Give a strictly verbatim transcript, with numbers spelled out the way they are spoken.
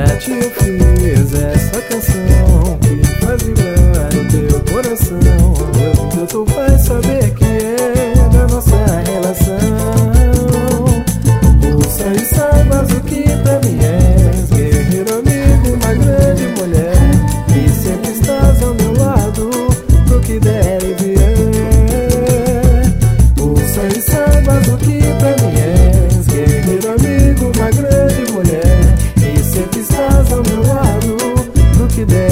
Pra ti eu fiz essa canção que faz vibrar o teu coração. Eu, tu vai saber que é da nossa relação. Ouça e saibas o que pra mim és, guerreiro, amigo, uma grande mulher, e sempre estás ao meu lado pro que der e vier. Ouça e saibas o que pra mim és, guerreiro, amigo, uma grande mulher, e sempre estás ao meu lado pro que der.